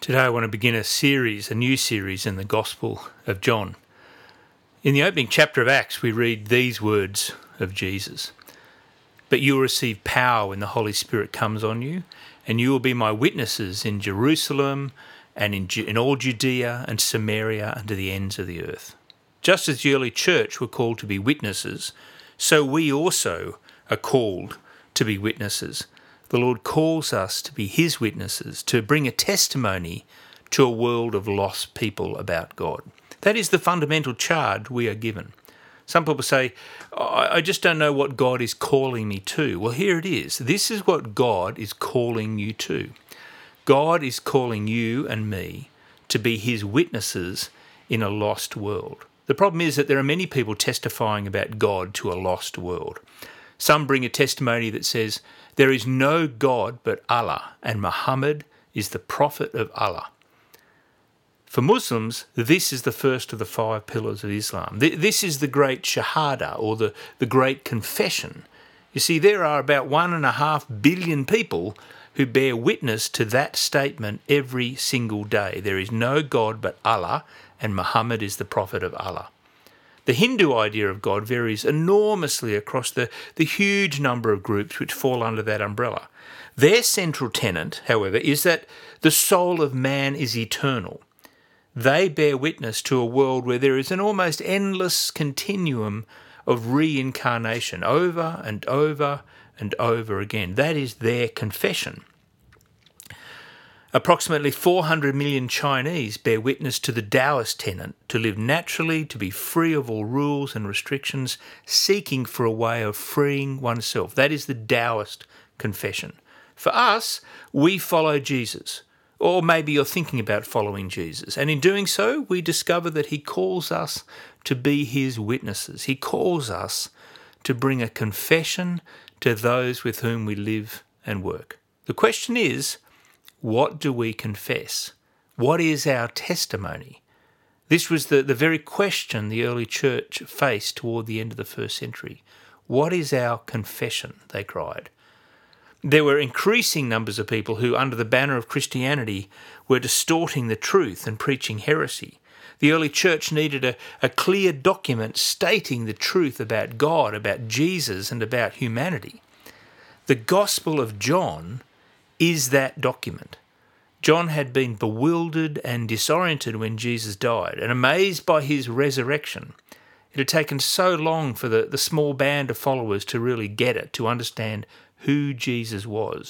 Today I want to begin a new series in the Gospel of John. In the opening chapter of Acts, we read these words of Jesus. But you will receive power when the Holy Spirit comes on you, and you will be my witnesses in Jerusalem and in all Judea and Samaria and to the ends of the earth. Just as the early church were called to be witnesses, so we also are called to be witnesses. The Lord calls us to be his witnesses, to bring a testimony to a world of lost people about God. That is the fundamental charge we are given. Some people say, I just don't know what God is calling me to. Well, here it is. This is what God is calling you to. God is calling you and me to be his witnesses in a lost world. The problem is that there are many people testifying about God to a lost world. Some bring a testimony that says, there is no God but Allah, and Muhammad is the prophet of Allah. For Muslims, this is the first of the 5 pillars of Islam. This is the great Shahada, or the great confession. You see, there are about 1.5 billion people who bear witness to that statement every single day. There is no God but Allah, and Muhammad is the prophet of Allah. The Hindu idea of God varies enormously across the huge number of groups which fall under that umbrella. Their central tenet, however, is that the soul of man is eternal. They bear witness to a world where there is an almost endless continuum of reincarnation over and over and over again. That is their confession. Approximately 400 million Chinese bear witness to the Taoist tenet to live naturally, to be free of all rules and restrictions, seeking for a way of freeing oneself. That is the Taoist confession. For us, we follow Jesus. Or maybe you're thinking about following Jesus. And in doing so, we discover that he calls us to be his witnesses. He calls us to bring a confession to those with whom we live and work. The question is, what do we confess? What is our testimony? This was the very question the early church faced toward the end of the first century. What is our confession? They cried. There were increasing numbers of people who, under the banner of Christianity, were distorting the truth and preaching heresy. The early church needed a clear document stating the truth about God, about Jesus, and about humanity. The Gospel of John is that document. John had been bewildered and disoriented when Jesus died, and amazed by his resurrection. It had taken so long for the small band of followers to really get it, to understand who Jesus was.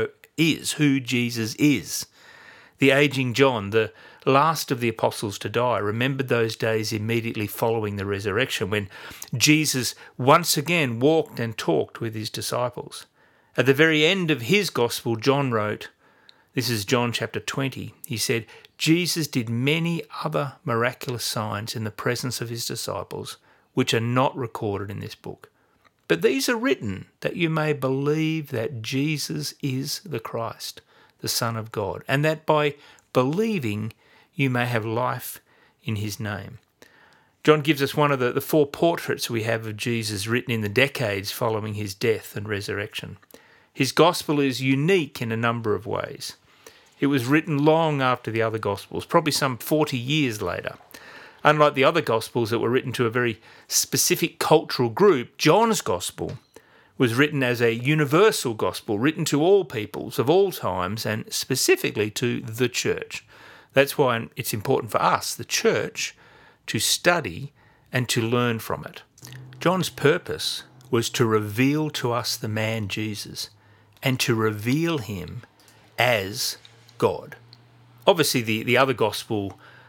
Who Jesus is. The aging John, the last of the apostles to die, remembered those days immediately following the resurrection when Jesus once again walked and talked with his disciples. At the very end of his gospel, John wrote, this is John chapter 20, he said, Jesus did many other miraculous signs in the presence of his disciples, which are not recorded in this book. But these are written that you may believe that Jesus is the Christ, the Son of God, and that by believing you may have life in his name. John gives us one of the 4 portraits we have of Jesus written in the decades following his death and resurrection. His gospel is unique in a number of ways. It was written long after the other gospels, probably some 40 years later. Unlike the other gospels that were written to a very specific cultural group, John's gospel was written as a universal gospel, written to all peoples of all times and specifically to the church. That's why it's important for us, the church, to study and to learn from it. John's purpose was to reveal to us the man Jesus and to reveal him as God. Obviously, the other Gospels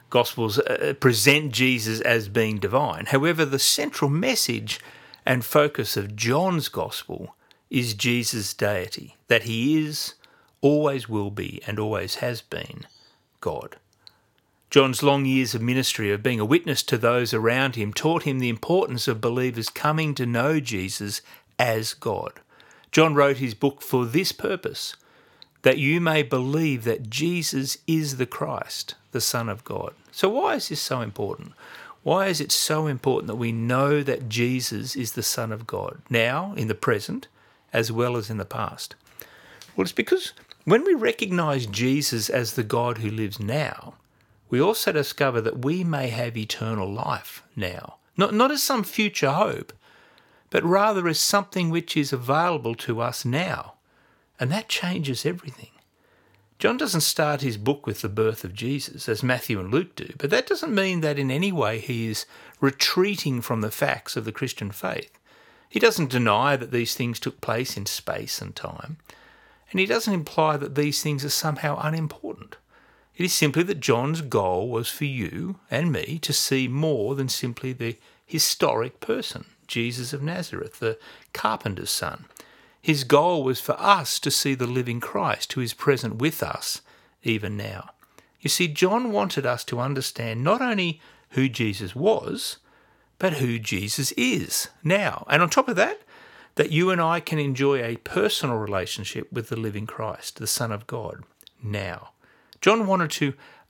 present Jesus as being divine. However, the central message and focus of John's Gospel is Jesus' deity, that he is, always will be, and always has been God. John's long years of ministry, of being a witness to those around him, taught him the importance of believers coming to know Jesus as God. John wrote his book for this purpose, that you may believe that Jesus is the Christ, the Son of God. So why is this so important? Why is it so important that we know that Jesus is the Son of God, now, in the present, as well as in the past? Well, it's because When we recognise Jesus as the God who lives now, we also discover that we may have eternal life now. Not as some future hope, but rather as something which is available to us now. And that changes everything. John doesn't start his book with the birth of Jesus, as Matthew and Luke do, but that doesn't mean that in any way he is retreating from the facts of the Christian faith. He doesn't deny that these things took place in space and time, and he doesn't imply that these things are somehow unimportant. It is simply that John's goal was for you and me to see more than simply the historic person, Jesus of Nazareth, the carpenter's son. His goal was for us to see the living Christ who is present with us even now. You see, John wanted us to understand not only who Jesus was, but who Jesus is now. And on top of that, that you and I can enjoy a personal relationship with the living Christ, the Son of God, now. John wanted to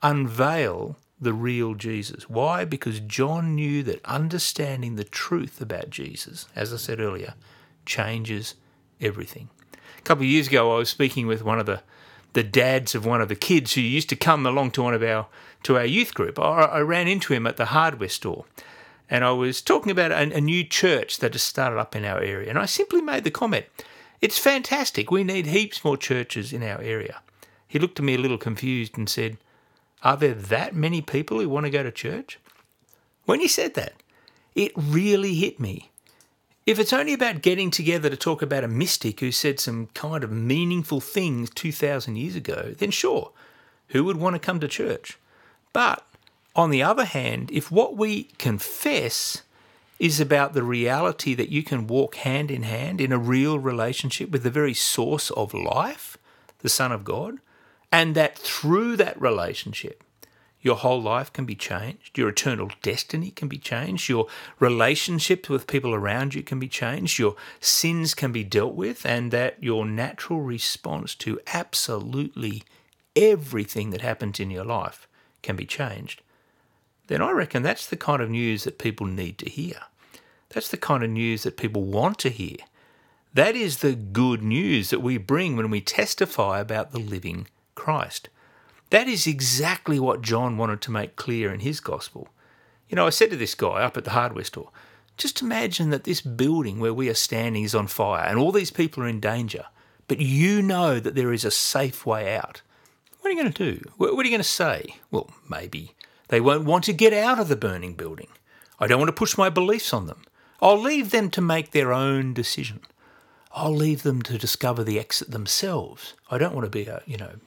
unveil the real Jesus. Why? Because John knew that understanding the truth about Jesus, as I said earlier, changes everything. A couple of years ago, I was speaking with one of the dads of one of the kids who used to come along to our youth group. I ran into him at the hardware store, and I was talking about a new church that has started up in our area, and I simply made the comment, "It's fantastic. We need heaps more churches in our area." He looked at me a little confused and said, "Are there that many people who want to go to church?" When he said that, it really hit me. If it's only about getting together to talk about a mystic who said some kind of meaningful things 2,000 years ago, then sure, who would want to come to church? But on the other hand, if what we confess is about the reality that you can walk hand in a real relationship with the very source of life, the Son of God, and that through that relationship, your whole life can be changed, your eternal destiny can be changed, your relationships with people around you can be changed, your sins can be dealt with, and that your natural response to absolutely everything that happens in your life can be changed, then I reckon that's the kind of news that people need to hear. That's the kind of news that people want to hear. That is the good news that we bring when we testify about the living Christ. That is exactly what John wanted to make clear in his gospel. You know, I said to this guy up at the hardware store, just imagine that this building where we are standing is on fire and all these people are in danger, but you know that there is a safe way out. What are you going to do? What are you going to say? Well, maybe they won't want to get out of the burning building. I don't want to push my beliefs on them. I'll leave them to make their own decision. I'll leave them to discover the exit themselves. I don't want to be a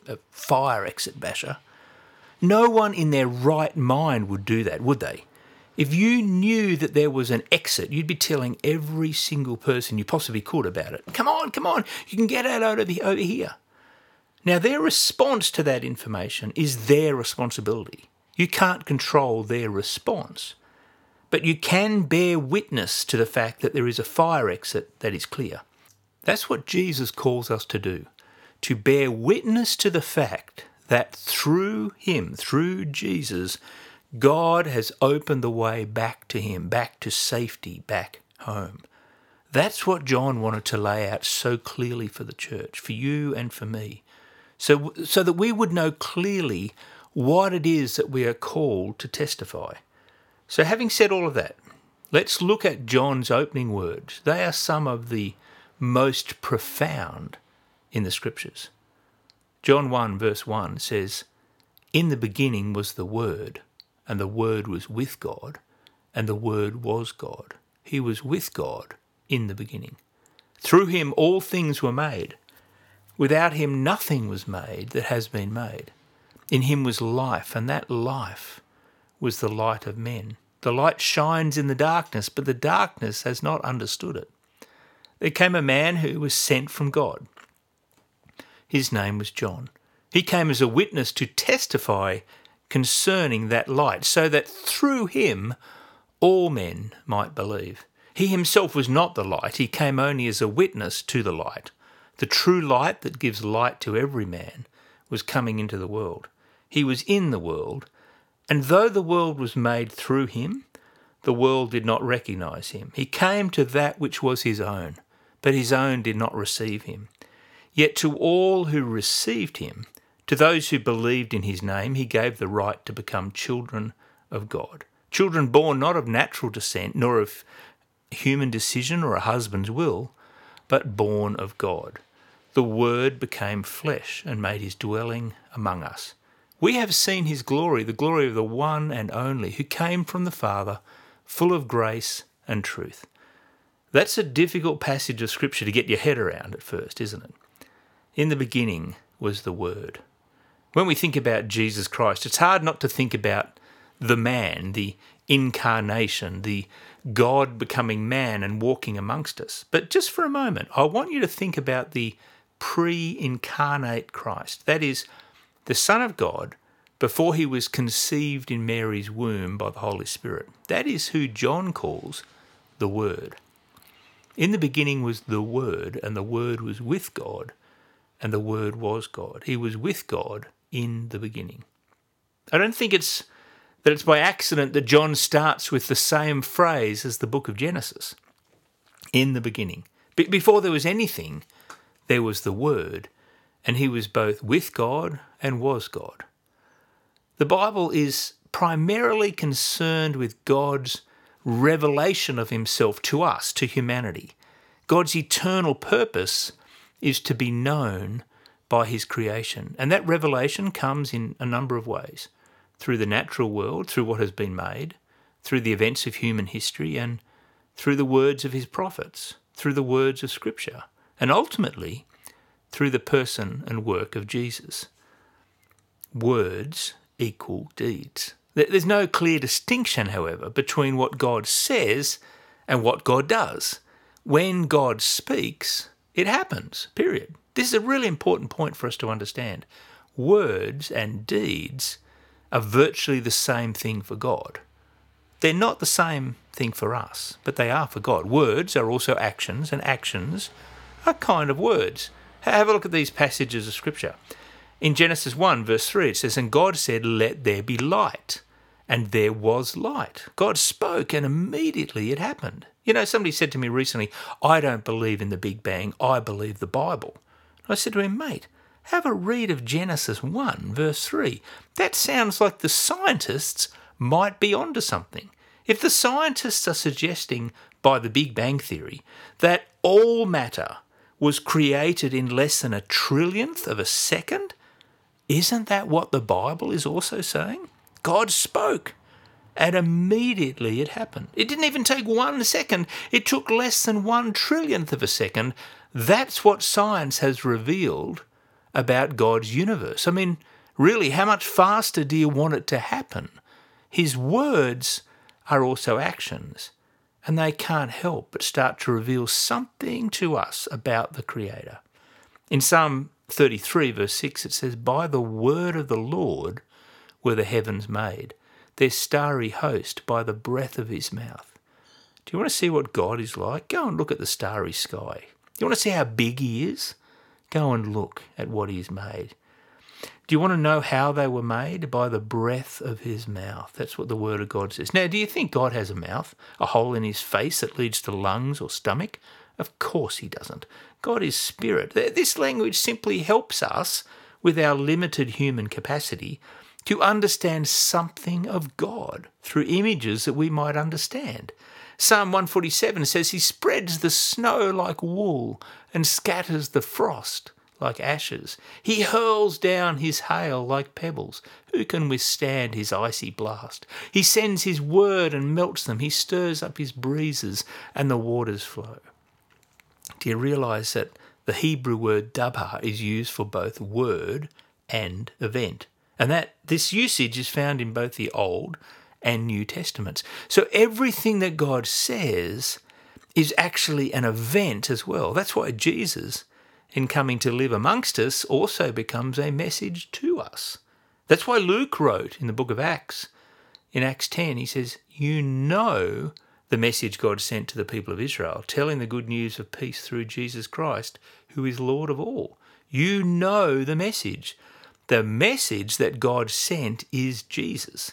fire exit basher. No one in their right mind would do that, would they? If you knew that there was an exit, you'd be telling every single person you possibly could about it. Come on, you can get out over here. Now, their response to that information is their responsibility. You can't control their response, but you can bear witness to the fact that there is a fire exit that is clear. That's what Jesus calls us to do, to bear witness to the fact that through him, through Jesus, God has opened the way back to him, back to safety, back home. That's what John wanted to lay out so clearly for the church, for you and for me, so that we would know clearly what it is that we are called to testify. So having said all of that, let's look at John's opening words. They are some of the most profound in the Scriptures. John 1 verse 1 says, "In the beginning was the Word, and the Word was with God, and the Word was God. He was with God in the beginning. Through him all things were made. Without him nothing was made that has been made. In him was life, and that life was the light of men. The light shines in the darkness, but the darkness has not understood it. There came a man who was sent from God. His name was John. He came as a witness to testify concerning that light, so that through him all men might believe. He himself was not the light. He came only as a witness to the light. The true light that gives light to every man was coming into the world. He was in the world, and though the world was made through him, the world did not recognize him. He came to that which was his own, but his own did not receive him. Yet to all who received him, to those who believed in his name, he gave the right to become children of God. Children born not of natural descent, nor of human decision or a husband's will, but born of God. The Word became flesh and made his dwelling among us. We have seen his glory, the glory of the one and only, who came from the Father, full of grace and truth. That's a difficult passage of Scripture to get your head around at first, isn't it? In the beginning was the Word. When we think about Jesus Christ, it's hard not to think about the man, the incarnation, the God becoming man and walking amongst us. But just for a moment, I want you to think about the pre-incarnate Christ. That is, the Son of God, before he was conceived in Mary's womb by the Holy Spirit. That is who John calls the Word. In the beginning was the Word, and the Word was with God, and the Word was God. He was with God in the beginning. I don't think it's by accident that John starts with the same phrase as the book of Genesis. In the beginning. Before there was anything, there was the Word, and he was both with God and was God. The Bible is primarily concerned with God's revelation of himself to us, to humanity. God's eternal purpose is to be known by his creation. And that revelation comes in a number of ways. Through the natural world, through what has been made, through the events of human history, and through the words of his prophets, through the words of Scripture, and ultimately through the person and work of Jesus. Words equal deeds. There's no clear distinction, however, between what God says and what God does. When God speaks, it happens, period. This is a really important point for us to understand. Words and deeds are virtually the same thing for God. They're not the same thing for us, but they are for God. Words are also actions, and actions are kind of words. Have a look at these passages of Scripture. In Genesis 1, verse 3, it says, "And God said, let there be light. And there was light." God spoke, and immediately it happened. You know, somebody said to me recently, "I don't believe in the Big Bang, I believe the Bible." I said to him, "Mate, have a read of Genesis 1, verse 3. That sounds like the scientists might be onto something. If the scientists are suggesting, by the Big Bang Theory, that all matter was created in less than a trillionth of a second, isn't that what the Bible is also saying? God spoke, and immediately it happened. It didn't even take 1 second. It took less than 1 trillionth of a second. That's what science has revealed about God's universe. I mean, really, how much faster do you want it to happen? His words are also actions, and they can't help but start to reveal something to us about the Creator. In Psalm 33, verse 6, it says, "By the word of the Lord were the heavens made, their starry host by the breath of his mouth." Do you want to see what God is like? Go and look at the starry sky. Do you want to see how big he is? Go and look at what he's made. Do you want to know how they were made? By the breath of his mouth. That's what the Word of God says. Now, do you think God has a mouth, a hole in his face that leads to lungs or stomach? Of course he doesn't. God is spirit. This language simply helps us, with our limited human capacity, to understand something of God through images that we might understand. Psalm 147 says he spreads the snow like wool and scatters the frost like ashes. He hurls down his hail like pebbles. Who can withstand his icy blast? He sends his word and melts them. He stirs up his breezes and the waters flow. Do you realise that the Hebrew word dabar is used for both word and event? And that this usage is found in both the Old and New Testaments. So everything that God says is actually an event as well. That's why Jesus, in coming to live amongst us, also becomes a message to us. That's why Luke wrote in the book of Acts, in Acts 10, he says, "You know the message God sent to the people of Israel, telling the good news of peace through Jesus Christ, who is Lord of all." You know the message. The message that God sent is Jesus.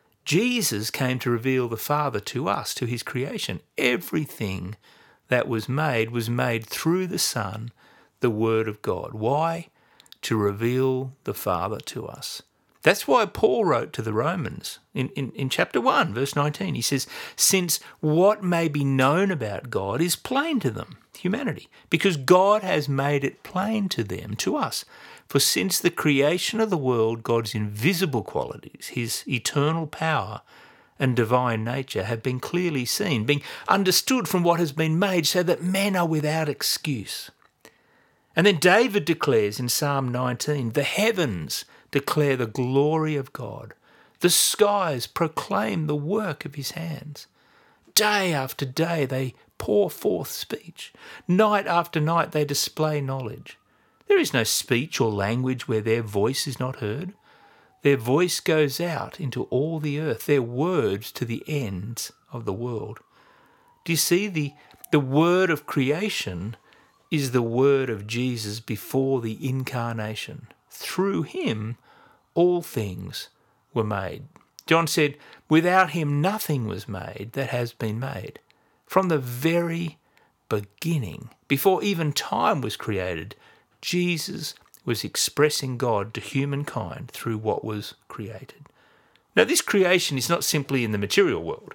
Jesus came to reveal the Father to us, to his creation. Everything that was made through the Son, the Word of God. Why? To reveal the Father to us. That's why Paul wrote to the Romans in chapter 1, verse 19. He says, since what may be known about God is plain to them, humanity, because God has made it plain to them, to us. For since the creation of the world, God's invisible qualities, his eternal power and divine nature have been clearly seen, being understood from what has been made, so that men are without excuse. And then David declares in Psalm 19, the heavens declare the glory of God. The skies proclaim the work of his hands. Day after day they pour forth speech. Night after night they display knowledge. There is no speech or language where their voice is not heard. Their voice goes out into all the earth, their words to the ends of the world. Do you see the word of creation is the word of Jesus before the incarnation. Through him, all things were made. John said, without him nothing was made that has been made. From the very beginning, before even time was created, Jesus was expressing God to humankind through what was created. Now, this creation is not simply in the material world.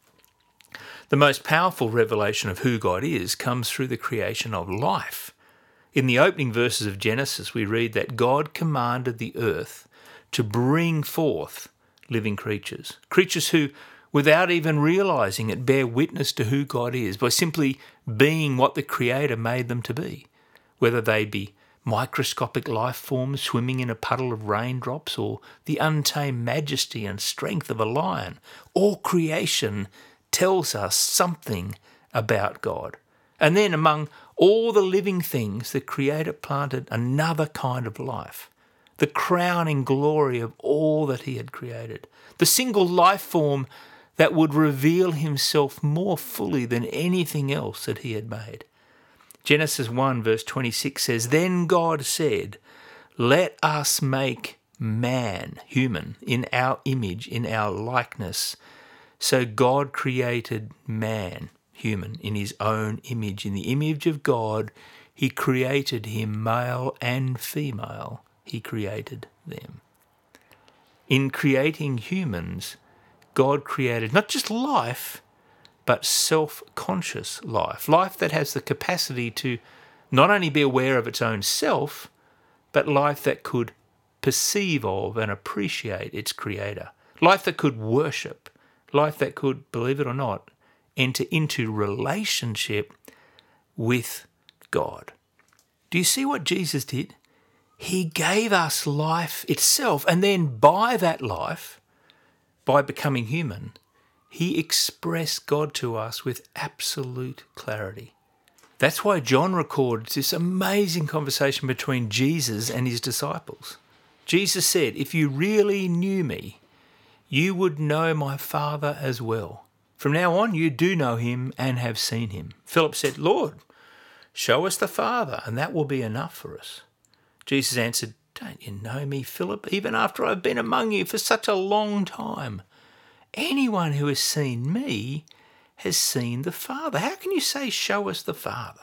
The most powerful revelation of who God is comes through the creation of life. In the opening verses of Genesis, we read that God commanded the earth to bring forth living creatures, creatures who, without even realising it, bear witness to who God is by simply being what the Creator made them to be, whether they be microscopic life forms swimming in a puddle of raindrops or the untamed majesty and strength of a lion. All creation tells us something about God. And then among all the living things, the Creator planted another kind of life, the crowning glory of all that he had created, the single life form that would reveal himself more fully than anything else that he had made. Genesis 1 verse 26 says, Then God said, Let us make man, human, in our image, in our likeness. So God created man, human, in his own image. In the image of God, he created him, male and female. He created them. In creating humans, God created not just life, but self-conscious life. Life that has the capacity to not only be aware of its own self, but life that could perceive of and appreciate its creator. Life that could worship. Life that could, believe it or not, enter into relationship with God. Do you see what Jesus did? He gave us life itself, and then by that life, by becoming human, he expressed God to us with absolute clarity. That's why John records this amazing conversation between Jesus and his disciples. Jesus said, If you really knew me, you would know my Father as well. From now on, you do know him and have seen him. Philip said, Lord, show us the Father, and that will be enough for us. Jesus answered, Don't you know me, Philip, even after I've been among you for such a long time? Anyone who has seen me has seen the Father. How can you say, show us the Father?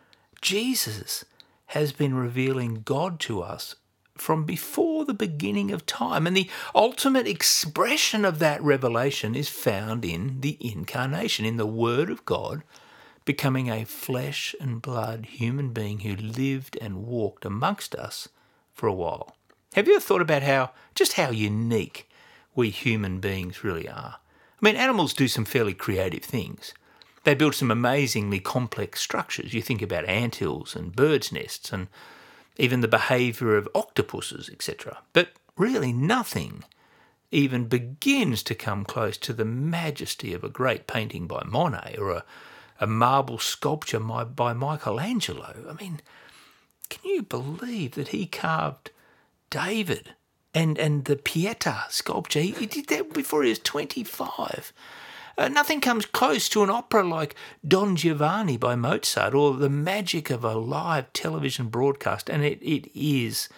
Jesus has been revealing God to us from before the beginning of time. And the ultimate expression of that revelation is found in the incarnation, in the Word of God becoming a flesh and blood human being who lived and walked amongst us for a while. Have you ever thought about just how unique we human beings really are? I mean, animals do some fairly creative things. They build some amazingly complex structures. You think about anthills and birds' nests and even the behaviour of octopuses, etc. But really nothing even begins to come close to the majesty of a great painting by Monet or a marble sculpture by Michelangelo. I mean, can you believe that he carved David and the Pietà sculpture? He did that before he was 25. Nothing comes close to an opera like Don Giovanni by Mozart or the magic of a live television broadcast, and it is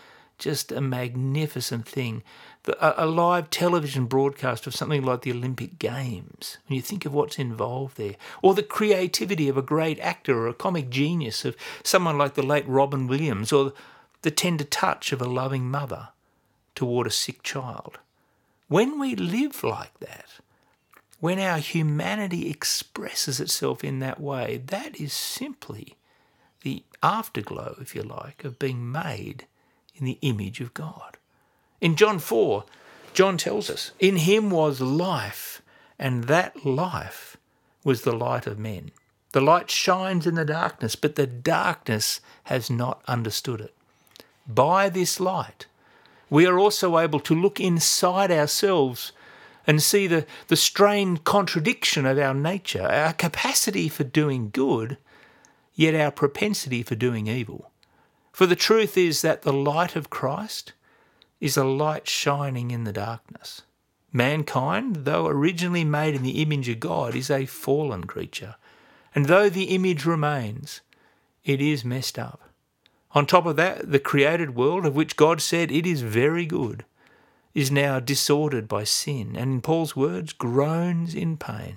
just a magnificent thing. A live television broadcast of something like the Olympic Games, when you think of what's involved there, or the creativity of a great actor or a comic genius of someone like the late Robin Williams, or the tender touch of a loving mother toward a sick child. When we live like that, when our humanity expresses itself in that way, that is simply the afterglow, if you like, of being made in the image of God. In John 4, John tells us, "In him was life, and that life was the light of men. The light shines in the darkness, but the darkness has not understood it." By this light, we are also able to look inside ourselves and see the strained contradiction of our nature, our capacity for doing good, yet our propensity for doing evil. For the truth is that the light of Christ is a light shining in the darkness. Mankind, though originally made in the image of God, is a fallen creature. And though the image remains, it is messed up. On top of that, the created world, of which God said it is very good, is now disordered by sin, and in Paul's words, groans in pain.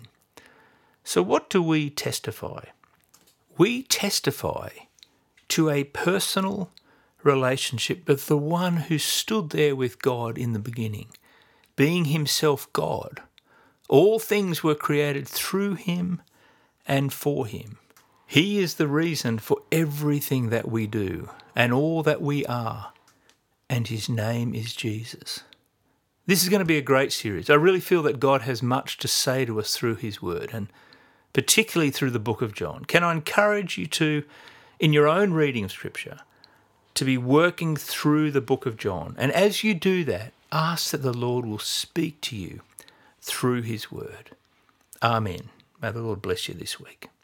So what do we testify? We testify to a personal relationship with the one who stood there with God in the beginning, being himself God. All things were created through him and for him. He is the reason for everything that we do and all that we are, and his name is Jesus. This is going to be a great series. I really feel that God has much to say to us through his word, and particularly through the book of John. Can I encourage you to, in your own reading of Scripture, to be working through the book of John? And as you do that, ask that the Lord will speak to you through his word. Amen. May the Lord bless you this week.